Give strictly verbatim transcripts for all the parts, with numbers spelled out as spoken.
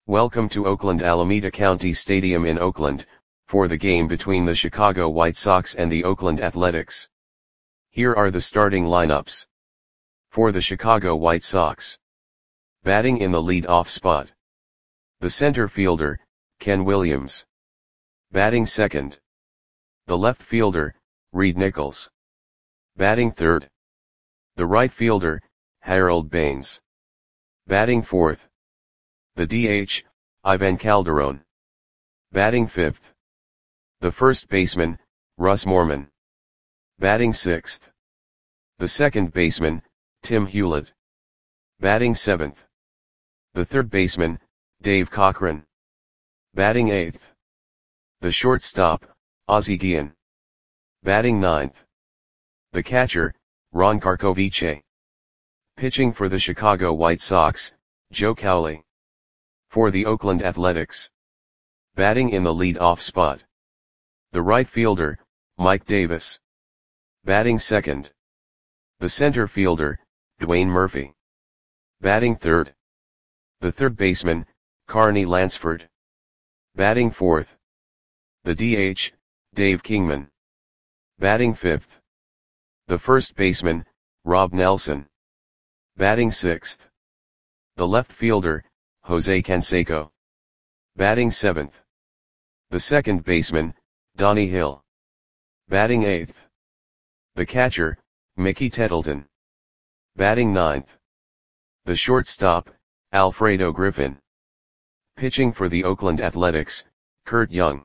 Welcome to Oakland Alameda County Stadium in Oakland, for the game between the Chicago White Sox and the Oakland Athletics. Here are the starting lineups. For the Chicago White Sox. Batting in the lead-off spot. The center fielder, Ken Williams. Batting second. The left fielder, Reid Nichols. Batting third. The right fielder, Harold Baines. Batting fourth. The D H, Ivan Calderon. Batting fifth. The first baseman, Russ Morman. Batting sixth. The second baseman, Tim Hewlett. Batting seventh. The third baseman, Dave Cochran. Batting eighth. The shortstop, Ozzie Guillen. Batting ninth. The catcher, Ron Karkovice. Pitching for the Chicago White Sox, Joe Cowley. For the Oakland Athletics. Batting in the lead-off spot. The right fielder, Mike Davis. Batting second. The center fielder, Dwayne Murphy. Batting third. The third baseman, Carney Lansford. Batting fourth. The D H, Dave Kingman. Batting fifth. The first baseman, Rob Nelson. Batting sixth. The left fielder, Jose Canseco. Batting seventh. The second baseman, Donnie Hill. Batting eighth. The catcher, Mickey Tettleton. Batting ninth. The shortstop, Alfredo Griffin. Pitching for the Oakland Athletics, Curt Young.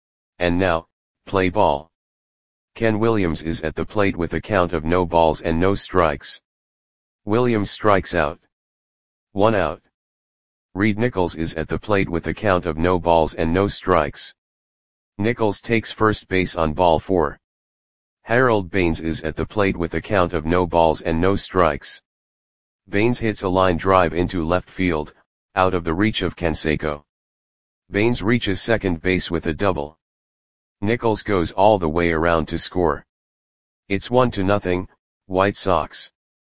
And now, play ball. Ken Williams is at the plate with a count of no balls and no strikes. Williams strikes out. One out. Reid Nichols is at the plate with a count of no balls and no strikes. Nichols takes first base on ball four. Harold Baines is at the plate with a count of no balls and no strikes. Baines hits a line drive into left field, out of the reach of Canseco. Baines reaches second base with a double. Nichols goes all the way around to score. It's one to nothing, White Sox.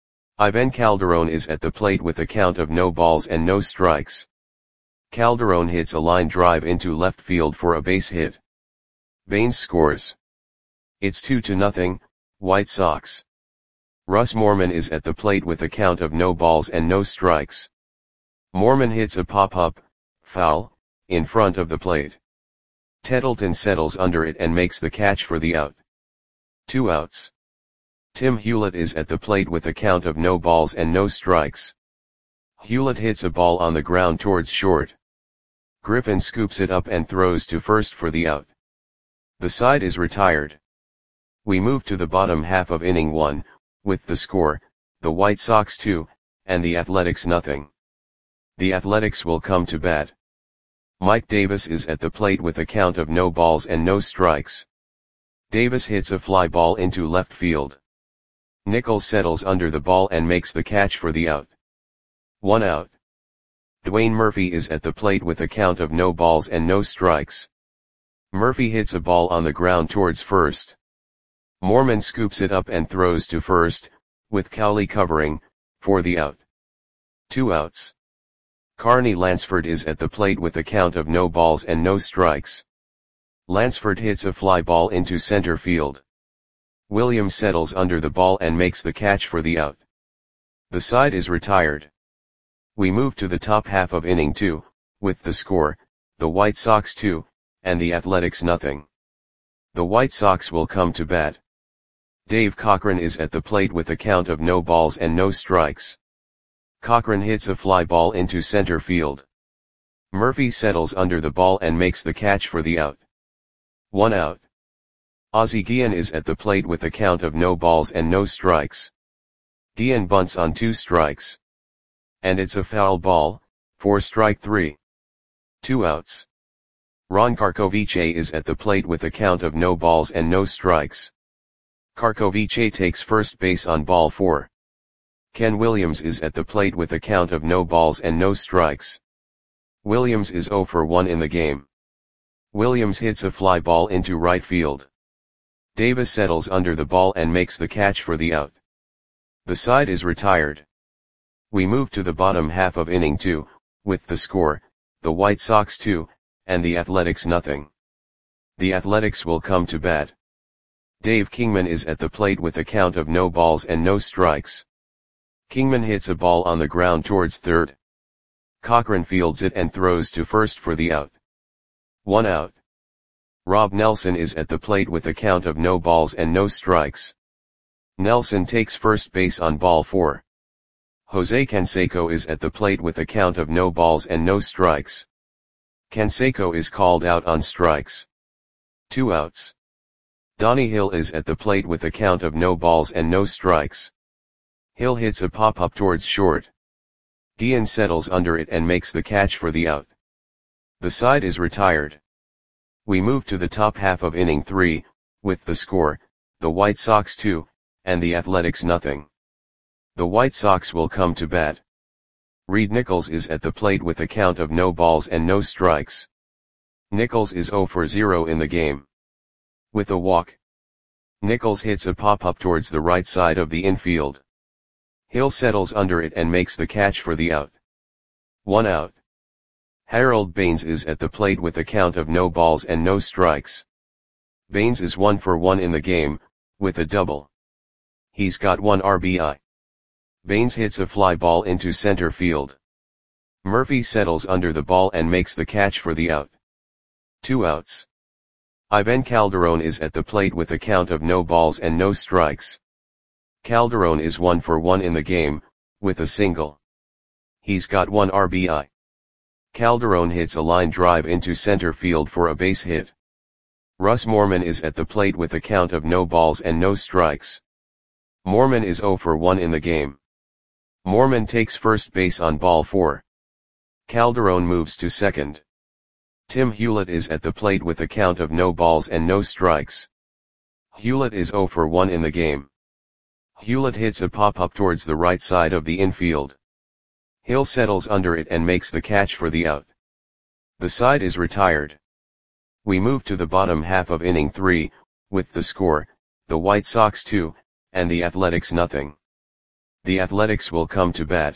Ivan Calderon is at the plate with a count of no balls and no strikes. Calderon hits a line drive into left field for a base hit. Baines scores. It's two to nothing, White Sox. Russ Morman is at the plate with a count of no balls and no strikes. Morman hits a pop-up, foul, in front of the plate. Tettleton settles under it and makes the catch for the out. Two outs. Tim Hewlett is at the plate with a count of no balls and no strikes. Hewlett hits a ball on the ground towards short. Griffin scoops it up and throws to first for the out. The side is retired. We move to the bottom half of inning one, with the score, the White Sox two, and the Athletics nothing. The Athletics will come to bat. Mike Davis is at the plate with a count of no balls and no strikes. Davis hits a fly ball into left field. Nichols settles under the ball and makes the catch for the out. One out. Dwayne Murphy is at the plate with a count of no balls and no strikes. Murphy hits a ball on the ground towards first. Morman scoops it up and throws to first, with Cowley covering, for the out. Two outs. Carney Lansford is at the plate with a count of no balls and no strikes. Lansford hits a fly ball into center field. Williams settles under the ball and makes the catch for the out. The side is retired. We move to the top half of inning two, with the score, the White Sox two, and the Athletics nothing. The White Sox will come to bat. Dave Cochran is at the plate with a count of no balls and no strikes. Cochran hits a fly ball into center field. Murphy settles under the ball and makes the catch for the out. One out. Ozzie Guillen is at the plate with a count of no balls and no strikes. Guillen bunts on two strikes. And it's a foul ball, for strike three. Two outs. Ron Karkovice is at the plate with a count of no balls and no strikes. Karkovice takes first base on ball four. Ken Williams is at the plate with a count of no balls and no strikes. Williams is zero for one in the game. Williams hits a fly ball into right field. Davis settles under the ball and makes the catch for the out. The side is retired. We move to the bottom half of inning two, with the score, the White Sox two, and the Athletics nothing. The Athletics will come to bat. Dave Kingman is at the plate with a count of no balls and no strikes. Kingman hits a ball on the ground towards third. Cochran fields it and throws to first for the out. One out. Rob Nelson is at the plate with a count of no balls and no strikes. Nelson takes first base on ball four. Jose Canseco is at the plate with a count of no balls and no strikes. Canseco is called out on strikes. Two outs. Donnie Hill is at the plate with a count of no balls and no strikes. Hill hits a pop-up towards short. Guillen settles under it and makes the catch for the out. The side is retired. We move to the top half of inning three, with the score, the White Sox two, and the Athletics nothing. The White Sox will come to bat. Reed Nichols is at the plate with a count of no balls and no strikes. Nichols is zero for zero in the game. With a walk. Nichols hits a pop-up towards the right side of the infield. Hill settles under it and makes the catch for the out. One out. Harold Baines is at the plate with a count of no balls and no strikes. Baines is one for one in the game, with a double. He's got one R B I. Baines hits a fly ball into center field. Murphy settles under the ball and makes the catch for the out. Two outs. Ivan Calderon is at the plate with a count of no balls and no strikes. Calderon is one for one in the game, with a single. He's got one R B I. Calderon hits a line drive into center field for a base hit. Russ Moorman is at the plate with a count of no balls and no strikes. Moorman is zero for one in the game. Moorman takes first base on ball four. Calderon moves to second. Tim Hewlett is at the plate with a count of no balls and no strikes. Hewlett is zero for one in the game. Hewlett hits a pop-up towards the right side of the infield. Hill settles under it and makes the catch for the out. The side is retired. We move to the bottom half of inning three, with the score, the White Sox two, and the Athletics nothing. The Athletics will come to bat.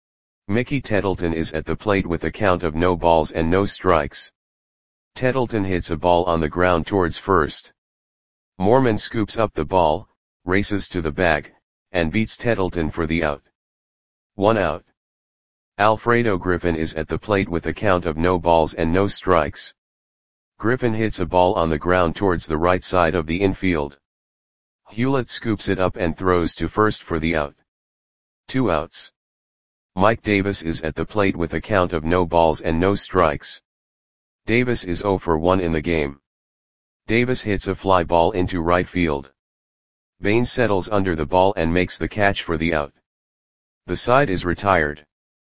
Mickey Tettleton is at the plate with a count of no balls and no strikes. Tettleton hits a ball on the ground towards first. Moorman scoops up the ball, races to the bag, and beats Tettleton for the out. One out. Alfredo Griffin is at the plate with a count of no balls and no strikes. Griffin hits a ball on the ground towards the right side of the infield. Hewlett scoops it up and throws to first for the out. Two outs. Mike Davis is at the plate with a count of no balls and no strikes. Davis is zero for one in the game. Davis hits a fly ball into right field. Baines settles under the ball and makes the catch for the out. The side is retired.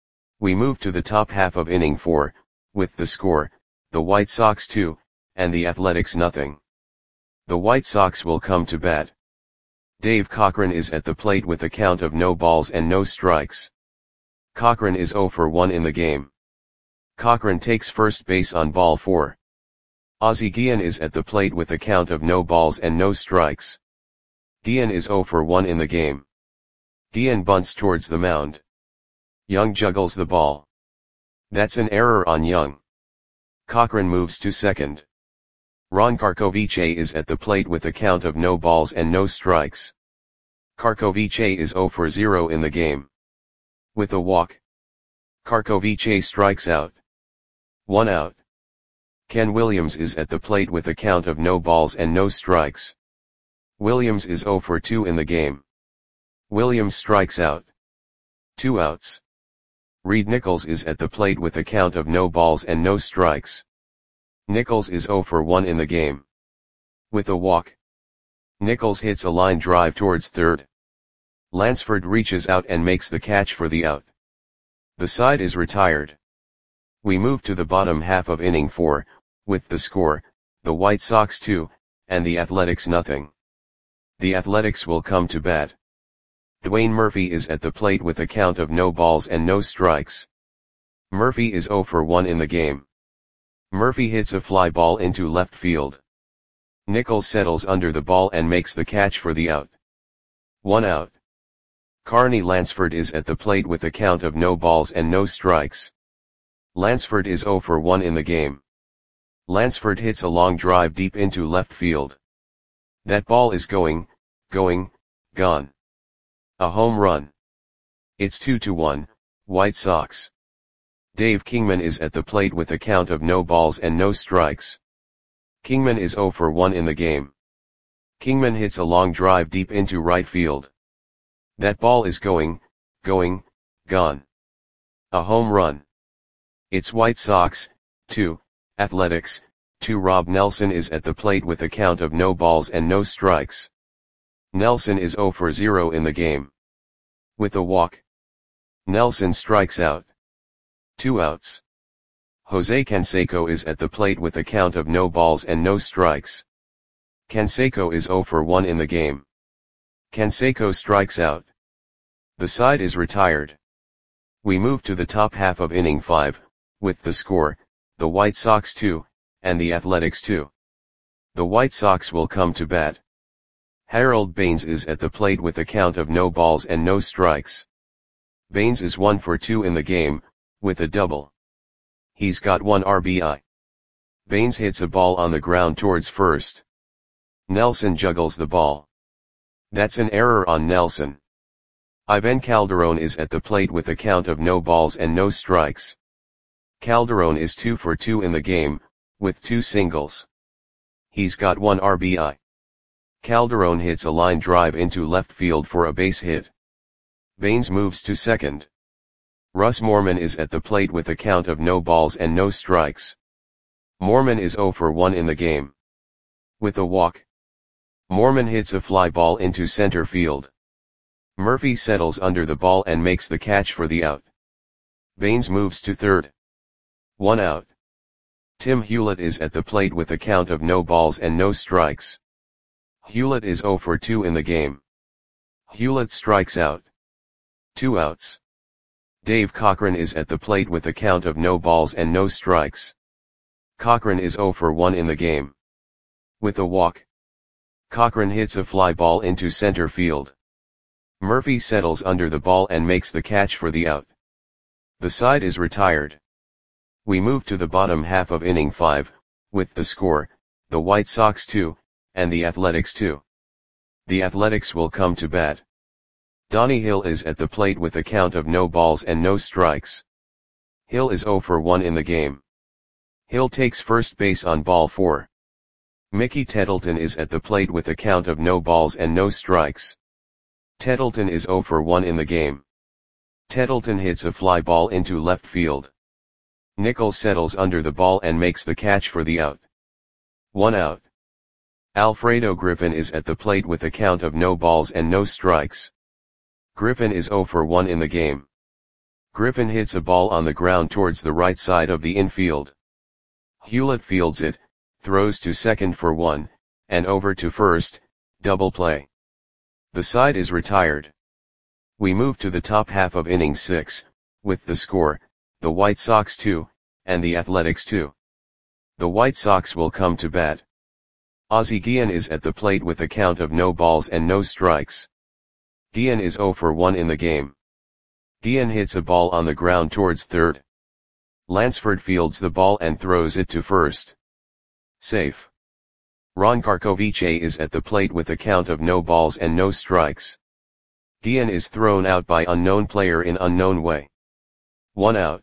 We move to the top half of inning four, with the score, the White Sox two, and the Athletics nothing. The White Sox will come to bat. Dave Cochran is at the plate with a count of no balls and no strikes. Cochran is zero for one in the game. Cochran takes first base on ball four. Ozzie Guillen is at the plate with a count of no balls and no strikes. Guillen is zero for one in the game. Guillen bunts towards the mound. Young juggles the ball. That's an error on Young. Cochran moves to second. Ron Karkovice is at the plate with a count of no balls and no strikes. Karkovice is zero for zero in the game. With a walk. Karkovice strikes out. One out. Ken Williams is at the plate with a count of no balls and no strikes. Williams is zero for two in the game. Williams strikes out. Two outs. Reed Nichols is at the plate with a count of no balls and no strikes. Nichols is zero for one in the game. With a walk. Nichols hits a line drive towards third. Lansford reaches out and makes the catch for the out. The side is retired. We move to the bottom half of inning four, with the score, the White Sox two, and the Athletics nothing. The Athletics will come to bat. Dwayne Murphy is at the plate with a count of no balls and no strikes. Murphy is zero for one in the game. Murphy hits a fly ball into left field. Nichols settles under the ball and makes the catch for the out. One out. Carney Lansford is at the plate with a count of no balls and no strikes. Lansford is zero for one in the game. Lansford hits a long drive deep into left field. That ball is going, going, gone. A home run. It's two to one, White Sox. Dave Kingman is at the plate with a count of no balls and no strikes. Kingman is zero for one in the game. Kingman hits a long drive deep into right field. That ball is going, going, gone. A home run. It's White Sox, two, Athletics, two. Rob Nelson is at the plate with a count of no balls and no strikes. Nelson is zero for zero in the game. With a walk. Nelson strikes out. Two outs. Jose Canseco is at the plate with a count of no balls and no strikes. Canseco is zero for one in the game. Canseco strikes out. The side is retired. We move to the top half of inning five, with the score, the White Sox two, and the Athletics two. The White Sox will come to bat. Harold Baines is at the plate with a count of no balls and no strikes. Baines is one for two in the game, with a double. He's got one R B I. Baines hits a ball on the ground towards first. Nelson juggles the ball. That's an error on Nelson. Ivan Calderon is at the plate with a count of no balls and no strikes. Calderon is two for two in the game, with two singles. He's got one R B I. Calderon hits a line drive into left field for a base hit. Baines moves to second. Russ Moorman is at the plate with a count of no balls and no strikes. Moorman is zero for one in the game. With a walk. Moorman hits a fly ball into center field. Murphy settles under the ball and makes the catch for the out. Baines moves to third. One out. Tim Hewlett is at the plate with a count of no balls and no strikes. Hewlett is zero for two in the game. Hewlett strikes out. Two outs. Dave Cochran is at the plate with a count of no balls and no strikes. Cochran is zero for one in the game. With a walk. Cochran hits a fly ball into center field. Murphy settles under the ball and makes the catch for the out. The side is retired. We move to the bottom half of inning five, with the score, the White Sox two, and the Athletics two. The Athletics will come to bat. Donnie Hill is at the plate with a count of no balls and no strikes. Hill is zero for one in the game. Hill takes first base on ball four. Mickey Tettleton is at the plate with a count of no balls and no strikes. Tettleton is zero for one in the game. Tettleton hits a fly ball into left field. Nichols settles under the ball and makes the catch for the out. One out. Alfredo Griffin is at the plate with a count of no balls and no strikes. Griffin is zero for one in the game. Griffin hits a ball on the ground towards the right side of the infield. Hewlett fields it, throws to second for one, and over to first, double play. The side is retired. We move to the top half of inning six, with the score, the White Sox two, and the Athletics two. The White Sox will come to bat. Ozzie Guillen is at the plate with a count of no balls and no strikes. Guillen is zero for one in the game. Guillen hits a ball on the ground towards third. Lansford fields the ball and throws it to first. Safe. Ron Karkovice is at the plate with a count of no balls and no strikes. Guillen is thrown out by unknown player in unknown way. One out.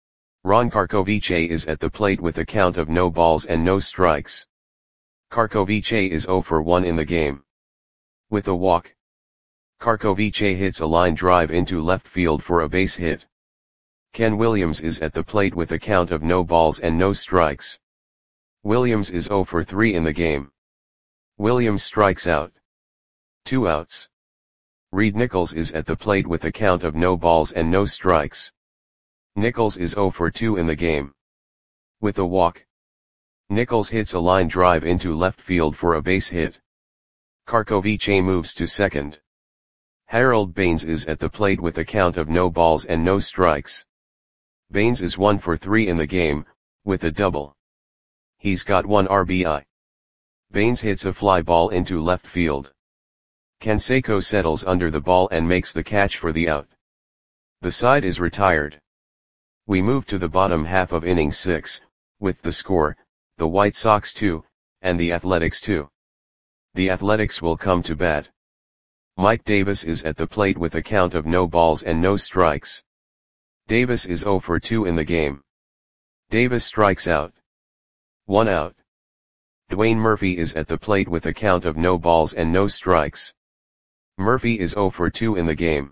Ron Karkovice is at the plate with a count of no balls and no strikes. Karkovice is zero for one in the game. With a walk. Karkovice hits a line drive into left field for a base hit. Ken Williams is at the plate with a count of no balls and no strikes. Williams is zero for three in the game. Williams strikes out. Two outs. Reed Nichols is at the plate with a count of no balls and no strikes. Nichols is zero for two in the game. With a walk. Nichols hits a line drive into left field for a base hit. Karkovice moves to second. Harold Baines is at the plate with a count of no balls and no strikes. Baines is one for three in the game, with a double. He's got one R B I. Baines hits a fly ball into left field. Canseco settles under the ball and makes the catch for the out. The side is retired. We move to the bottom half of inning six, with the score, the White Sox two, and the Athletics two. The Athletics will come to bat. Mike Davis is at the plate with a count of no balls and no strikes. Davis is oh for two in the game. Davis strikes out. One out. Dwayne Murphy is at the plate with a count of no balls and no strikes. Murphy is oh for two in the game.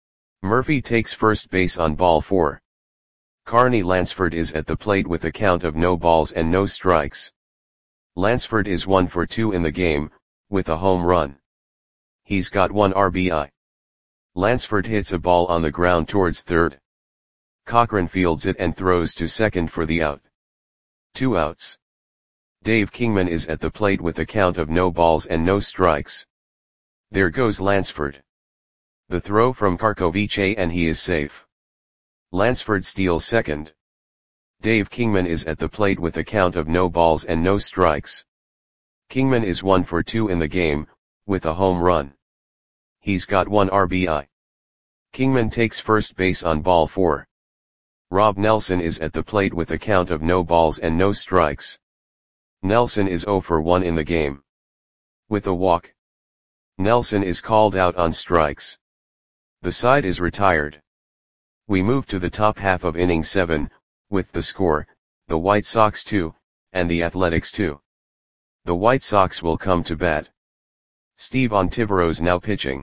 Murphy takes first base on ball four. Carney Lansford is at the plate with a count of no balls and no strikes. Lansford is one for two in the game, with a home run. He's got one R B I. Lansford hits a ball on the ground towards third. Cochran fields it and throws to second for the out. Two outs. Dave Kingman is at the plate with a count of no balls and no strikes. There goes Lansford. The throw from Karkovice and he is safe. Lansford steals second. Dave Kingman is at the plate with a count of no balls and no strikes. Kingman is one for two in the game, with a home run. He's got one R B I. Kingman takes first base on ball four. Rob Nelson is at the plate with a count of no balls and no strikes. Nelson is oh for one in the game. With a walk. Nelson is called out on strikes. The side is retired. We move to the top half of inning seven, with the score, the White Sox two, and the Athletics two. The White Sox will come to bat. Steve Ontiveros now pitching.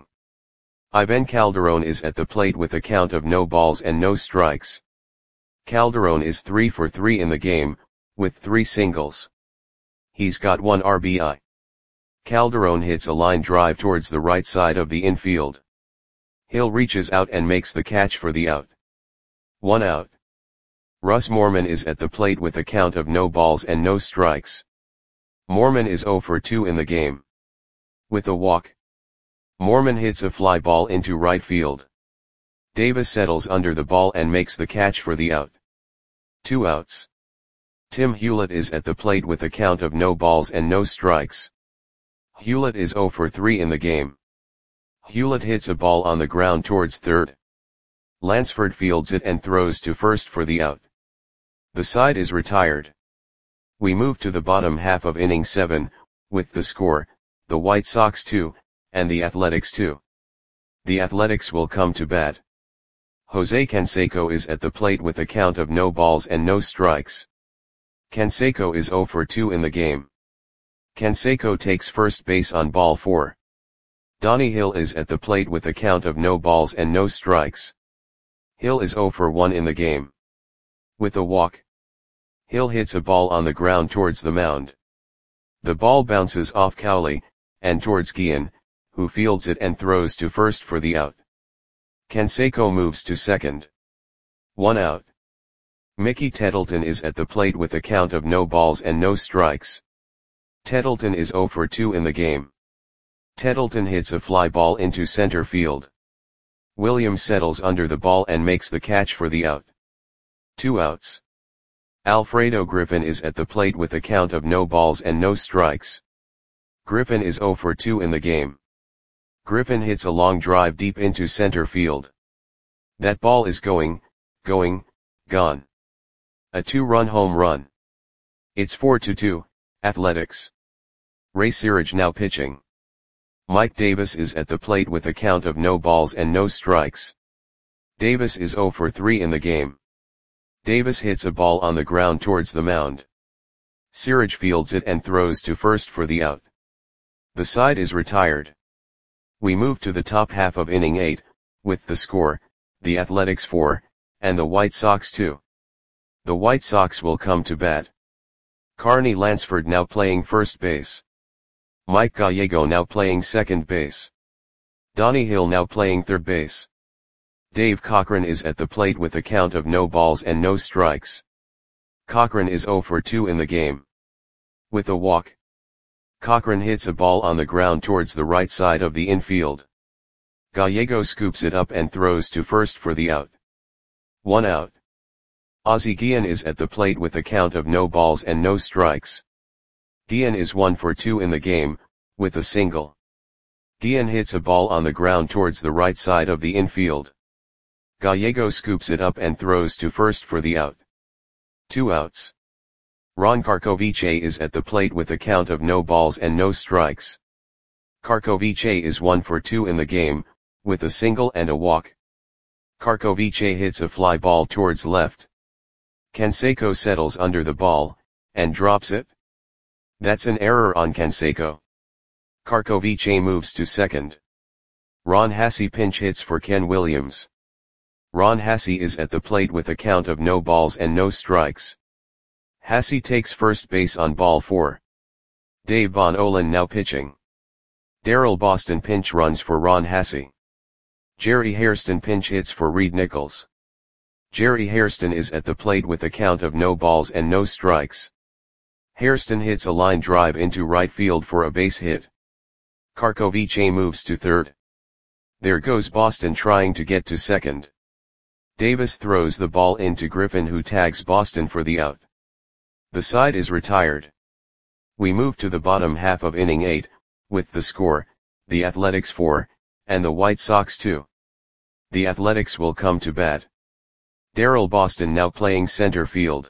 Ivan Calderon is at the plate with a count of no balls and no strikes. Calderon is three for three in the game, with three singles. He's got one R B I. Calderon hits a line drive towards the right side of the infield. Hill reaches out and makes the catch for the out. One out. Russ Moorman is at the plate with a count of no balls and no strikes. Moorman is oh for two in the game. With a walk. Moorman hits a fly ball into right field. Davis settles under the ball and makes the catch for the out. Two outs. Tim Hewlett is at the plate with a count of no balls and no strikes. Hewlett is oh for three in the game. Hewlett hits a ball on the ground towards third. Lansford fields it and throws to first for the out. The side is retired. We move to the bottom half of inning seven, with the score, the White Sox two, and the Athletics two. The Athletics will come to bat. Jose Canseco is at the plate with a count of no balls and no strikes. Canseco is oh for two in the game. Canseco takes first base on ball four. Donnie Hill is at the plate with a count of no balls and no strikes. Hill is oh for one in the game. With a walk. Hill hits a ball on the ground towards the mound. The ball bounces off Cowley, and towards Guillen, who fields it and throws to first for the out. Canseco moves to second. One out. Mickey Tettleton is at the plate with a count of no balls and no strikes. Tettleton is oh for two in the game. Tettleton hits a fly ball into center field. Williams settles under the ball and makes the catch for the out. Two outs. Alfredo Griffin is at the plate with a count of no balls and no strikes. Griffin is oh for two in the game. Griffin hits a long drive deep into center field. That ball is going, going, gone. A two-run home run. It's four to two, Athletics. Ray Searage now pitching. Mike Davis is at the plate with a count of no balls and no strikes. Davis is oh for three in the game. Davis hits a ball on the ground towards the mound. Searage fields it and throws to first for the out. The side is retired. We move to the top half of inning eight, with the score, the Athletics four, and the White Sox two. The White Sox will come to bat. Carney Lansford now playing first base. Mike Gallego now playing second base. Donnie Hill now playing third base. Dave Cochran is at the plate with a count of no balls and no strikes. Cochran is oh for two in the game. With a walk. Cochran hits a ball on the ground towards the right side of the infield. Gallego scoops it up and throws to first for the out. One out. Ozzie Guillen is at the plate with a count of no balls and no strikes. Guillen is one for two in the game, with a single. Guillen hits a ball on the ground towards the right side of the infield. Gallego scoops it up and throws to first for the out. Two outs. Ron Karkovice is at the plate with a count of no balls and no strikes. Karkovice is one for two in the game, with a single and a walk. Karkovice hits a fly ball towards left. Canseco settles under the ball, and drops it. That's an error on Canseco. Karkovice moves to second. Ron Hassey pinch hits for Ken Williams. Ron Hassey is at the plate with a count of no balls and no strikes. Hassey takes first base on ball four. Dave Von Olen now pitching. Darryl Boston pinch runs for Ron Hassey. Jerry Hairston pinch hits for Reed Nichols. Jerry Hairston is at the plate with a count of no balls and no strikes. Hairston hits a line drive into right field for a base hit. Karkovice moves to third. There goes Boston trying to get to second. Davis throws the ball into Griffin, who tags Boston for the out. The side is retired. We move to the bottom half of inning eight, with the score, the Athletics four, and the White Sox two. The Athletics will come to bat. Darryl Boston now playing center field.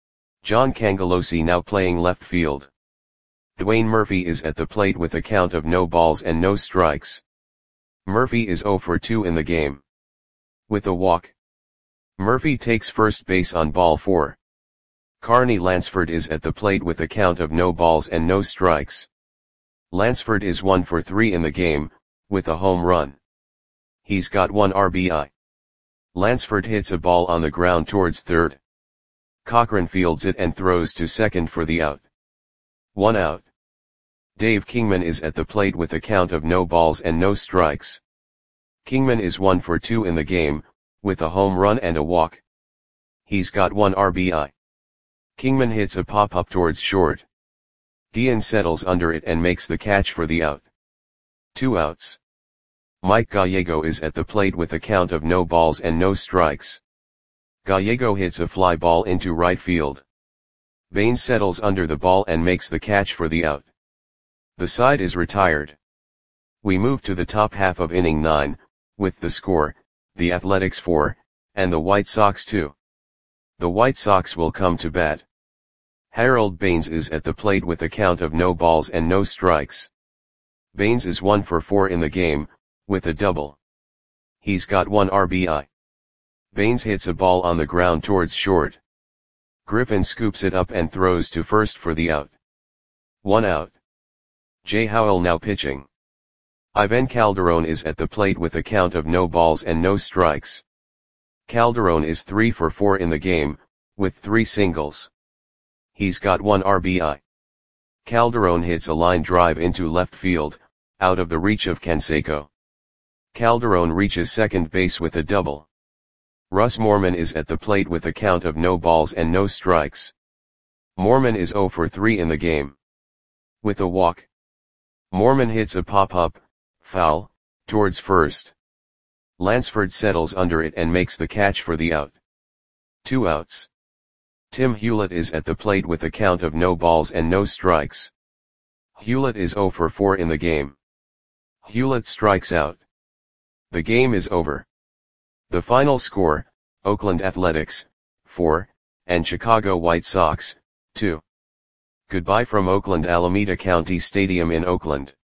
John Cangelosi now playing left field. Dwayne Murphy is at the plate with a count of no balls and no strikes. Murphy is oh for two in the game. With a walk. Murphy takes first base on ball four. Carney Lansford is at the plate with a count of no balls and no strikes. Lansford is one for three in the game, with a home run. He's got one R B I. Lansford hits a ball on the ground towards third. Cochran fields it and throws to second for the out. One out. Dave Kingman is at the plate with a count of no balls and no strikes. Kingman is one for two in the game, with a home run and a walk. He's got one R B I. Kingman hits a pop-up towards short. Guillen settles under it and makes the catch for the out. Two outs. Mike Gallego is at the plate with a count of no balls and no strikes. Gallego hits a fly ball into right field. Baines settles under the ball and makes the catch for the out. The side is retired. We move to the top half of inning nine, with the score, the Athletics four, and the White Sox two. The White Sox will come to bat. Harold Baines is at the plate with a count of no balls and no strikes. Baines is one for four in the game, with a double. He's got one R B I. Baines hits a ball on the ground towards short. Griffin scoops it up and throws to first for the out. One out. Jay Howell now pitching. Ivan Calderon is at the plate with a count of no balls and no strikes. Calderon is three for four in the game, with three singles. He's got one R B I. Calderon hits a line drive into left field, out of the reach of Canseco. Calderon reaches second base with a double. Russ Moorman is at the plate with a count of no balls and no strikes. Moorman is oh for three in the game. With a walk. Moorman hits a pop-up, foul, towards first. Lansford settles under it and makes the catch for the out. Two outs. Tim Hewlett is at the plate with a count of no balls and no strikes. Hewlett is oh for four in the game. Hewlett strikes out. The game is over. The final score, Oakland Athletics, four, and Chicago White Sox, two. Goodbye from Oakland Alameda County Stadium in Oakland.